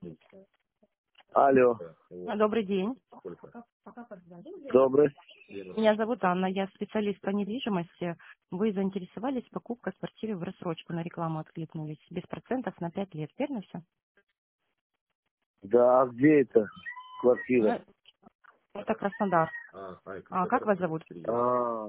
Алло, Добрый день. добрый. Меня зовут Анна, я специалист по недвижимости. Вы заинтересовались покупкой квартиры в рассрочку, на рекламу откликнулись. Без процентов на 5 лет, верно все? Да, а где это квартира? Это Краснодар. А как вас зовут? А,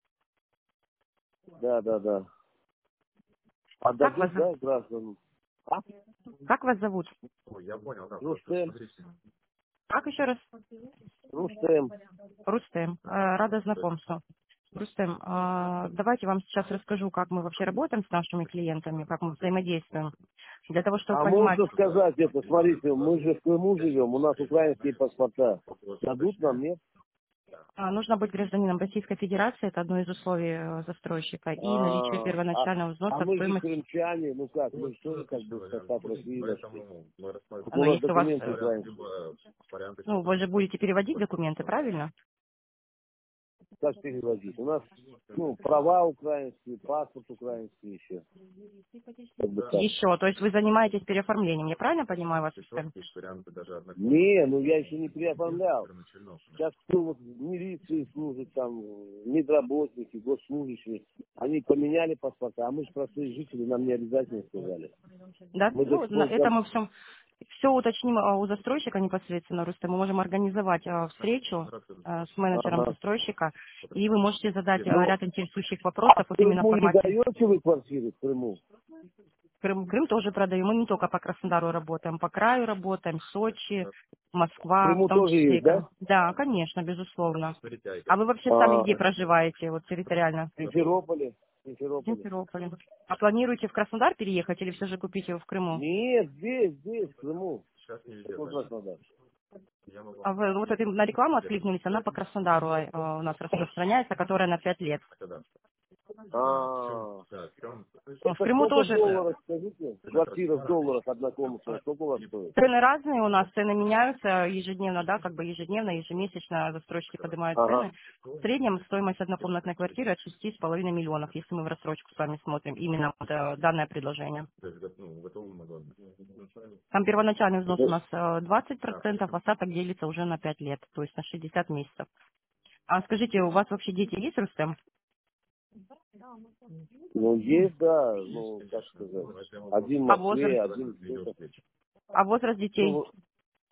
да. Как вас, Отдадут, да, гражданам? А? как вас зовут? Рустем, Как еще раз? Рустем. Рустем. Рада знакомству. Рустем, давайте вам сейчас расскажу, как мы вообще работаем с нашими клиентами, как мы взаимодействуем. Для того, чтобы А понимать, можно сказать это, смотрите, мы же в Крыму живем, у нас украинские паспорта. Дадут нам, нет? нужно быть гражданином Российской Федерации, это одно из условий застройщика, и наличие А, а, первоначального а взноса в мы же стоимость. крымчане, ну как, мы же тоже как бы в состав России вошли. Так у Но нас если у вас, документы украинские. ну, вы же будете переводить документы, правильно? Как переводить? У нас, ну, права украинские, паспорт украинский еще. Как бы так. Еще, то есть вы занимаетесь переоформлением, я правильно понимаю вас? Рустем? Не, ну я еще не переоформлял. Сейчас кто вот в милиции служит, там, медработники, госслужащие, они поменяли паспорта, а мы же простые жители, нам не обязательно сказали. Да? Мы до Ну, сих пор это мы все уточним у застройщика непосредственно, Рустем. Мы можем организовать встречу с менеджером Ага. застройщика, и вы можете задать Ну, ряд интересующих а вопросов в вот именно в Крыму не формате. даете вы квартиры в Крыму? Крым тоже продаем. Мы не только по Краснодару работаем, по краю работаем, Сочи, В Москва, в Крыму том тоже числе. есть, да? Да, конечно, безусловно. А вы вообще сами А, где проживаете, вот территориально? в Симферополе. В Симферополе. Симферополе. А планируете в Краснодар переехать или все же купить его в Крыму? Нет, здесь, в Крыму. Какой Краснодар? А вы вот это на рекламу откликнулись, она по Краснодару у нас распространяется, которая на 5 лет. А, В это Крыму сколько в тоже долларах, скажите? Квартира в долларах однокомнатная, сколько у вас стоит? цены разные у нас, цены меняются ежедневно, да, как бы ежедневно, ежемесячно застройщики поднимают цены. Ага. В среднем стоимость однокомнатной квартиры от 6,5 миллионов, если мы в рассрочку с вами смотрим именно вот, данное предложение. Там первоначальный взнос у нас 20%, остаток делится уже на 5 лет, то есть на 60 месяцев. А скажите, у вас вообще дети есть, Рустем? Ну, есть, да, ну, как сказать, один в А Москве, возраст? один где-то. А возраст детей? Ну,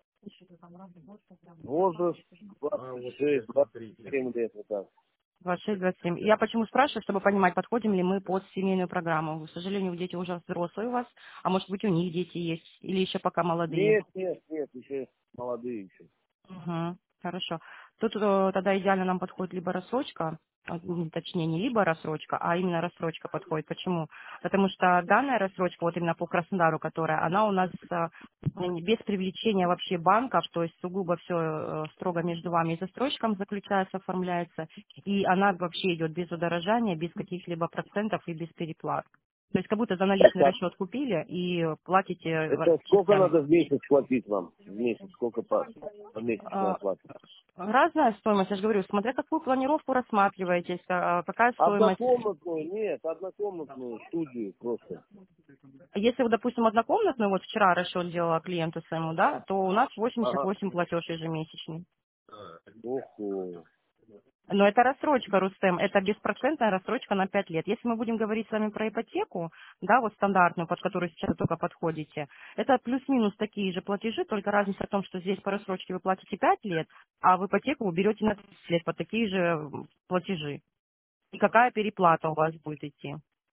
возраст 26, 27 лет, вот так. 26-27. Я почему спрашиваю, чтобы понимать, подходим ли мы под семейную программу. К сожалению, дети уже взрослые у вас, а может быть у них дети есть, или еще пока молодые. Нет, еще молодые еще. Угу, хорошо. Тут тогда идеально нам подходит либо рассрочка, точнее не либо рассрочка, а именно рассрочка подходит. Почему? Потому что данная рассрочка, вот именно по Краснодару, которая, она у нас без привлечения вообще банков, то есть сугубо все строго между вами и застройщиком заключается, оформляется, и она вообще идет без удорожания, без каких-либо процентов и без переплат. То есть как будто за наличный Так, расчет купили и платите это сколько частями. надо в месяц платить вам? В месяц, сколько месячная А, оплата? Разная стоимость, я же говорю, смотря какую планировку рассматриваете, какая стоимость. Однокомнатную, нет, однокомнатную студию просто. Если, вот, допустим, однокомнатную, вот вчера расчет делала клиенту своему, да, то у нас Ага. 88 платеж ежемесячный. Оху. Но это рассрочка, Рустем, это беспроцентная рассрочка на 5 лет. Если мы будем говорить с вами про ипотеку, да, вот стандартную, под которую сейчас вы только подходите, это плюс-минус такие же платежи, только разница в том, что здесь по рассрочке вы платите 5 лет, а в ипотеку вы берете на 30 лет по такие же платежи. И какая переплата у вас будет идти?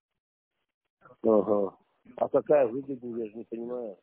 Ага. А какая выгоднее, я же не понимаю.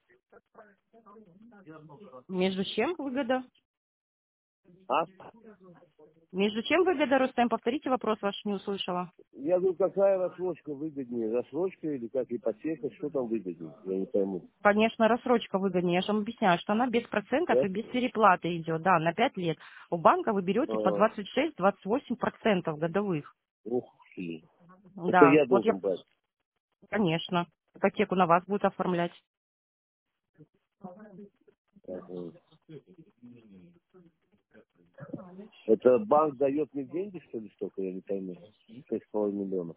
Между чем выгода? А? Между чем выгода, Рустем? Повторите вопрос, ваш не услышала. Я говорю, какая рассрочка выгоднее? Рассрочка или как ипотека? Что там выгоднее? Я не пойму. Конечно, рассрочка выгоднее. Я же вам объясняю, что она без процентов Да? и без переплаты идет. Да, на 5 лет. У банка вы берете по Ага. 26-28% годовых. Ух ты. Это Да, я вот я, должен брать. конечно, ипотеку на вас будет оформлять. Ага. Это банк дает мне деньги, что ли, столько, я не пойму. 6,5 миллионов.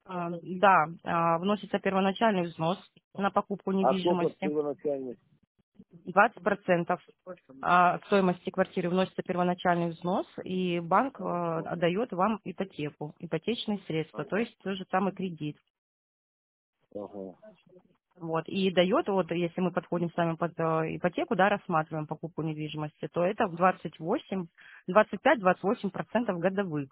Да, вносится первоначальный взнос на покупку А сколько недвижимости. первоначально? 20% от стоимости квартиры вносится первоначальный взнос, и банк отдает вам ипотеку, ипотечные средства, то есть тот же самый кредит. Ага. Вот, и дает, вот, если мы подходим с вами под ипотеку, да, рассматриваем покупку недвижимости, то это в 25-28% годовых.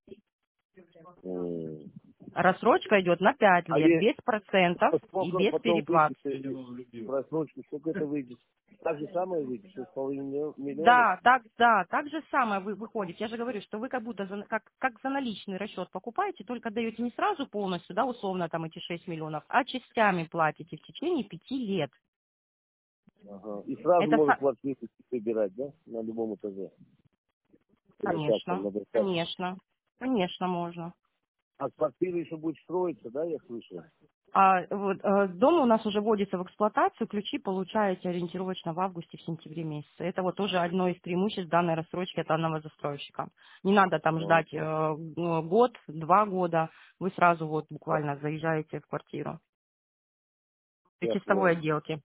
М. Рассрочка идет на 5 А лет, без процентов а и сколько без потом переплат. выйдет просрочку, сколько это выйдет? Так же самое выйдет, 6,5 миллионов? Да, так же самое вы выходит. Я же говорю, что вы как будто как за наличный расчет покупаете, только даете не сразу полностью, да, условно там эти 6 миллионов, а частями платите в течение 5 лет. Ага. И сразу Это, можно квартиру выбирать, да? На любом этаже. Или как там, конечно, надо искать. конечно можно. А квартира еще будет строиться, да, я слышал? Дом у нас уже вводится в эксплуатацию, ключи получаете ориентировочно в августе, в сентябре месяце. Это вот тоже одно из преимуществ данной рассрочки от данного застройщика. Не надо там А, ждать год, 2 года, вы сразу вот буквально заезжаете в квартиру. При я чистовой понял. отделке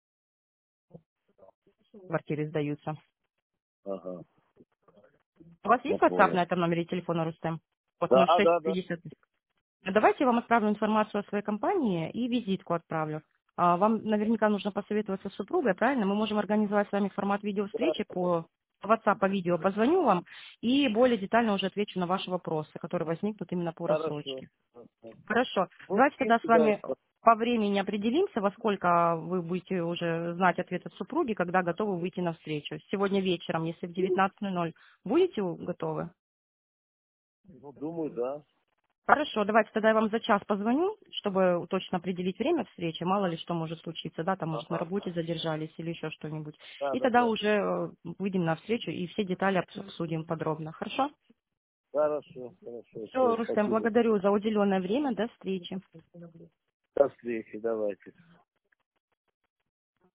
квартиры сдаются. Ага, У вас я есть WhatsApp понял. на этом номере телефона, Рустем? Вот Да, да, да. 0650. Давайте я вам отправлю информацию о своей компании и визитку отправлю. Вам наверняка нужно посоветоваться с супругой, правильно? Мы можем организовать с вами формат Да, видеовстречи по WhatsApp, по видео. Позвоню вам и более детально уже отвечу на ваши вопросы, которые возникнут именно по хорошо. рассрочке. Хорошо. Ну, в Давайте тогда с принципе, да. вами по времени определимся, во сколько вы будете уже знать ответ от супруги, когда готовы выйти на встречу. Сегодня вечером, если в 19:00 будете готовы? Ну, думаю, да. Хорошо, давайте тогда я вам за час позвоню, чтобы точно определить время встречи. Мало ли что может случиться, да, там, может, на Ага. работе задержались или еще что-нибудь. Да, И да, тогда да. уже выйдем на встречу и все детали обсудим подробно. Хорошо? Хорошо, хорошо. Все, Все, Рустем, спасибо. благодарю за уделенное время. До встречи. До встречи, давайте.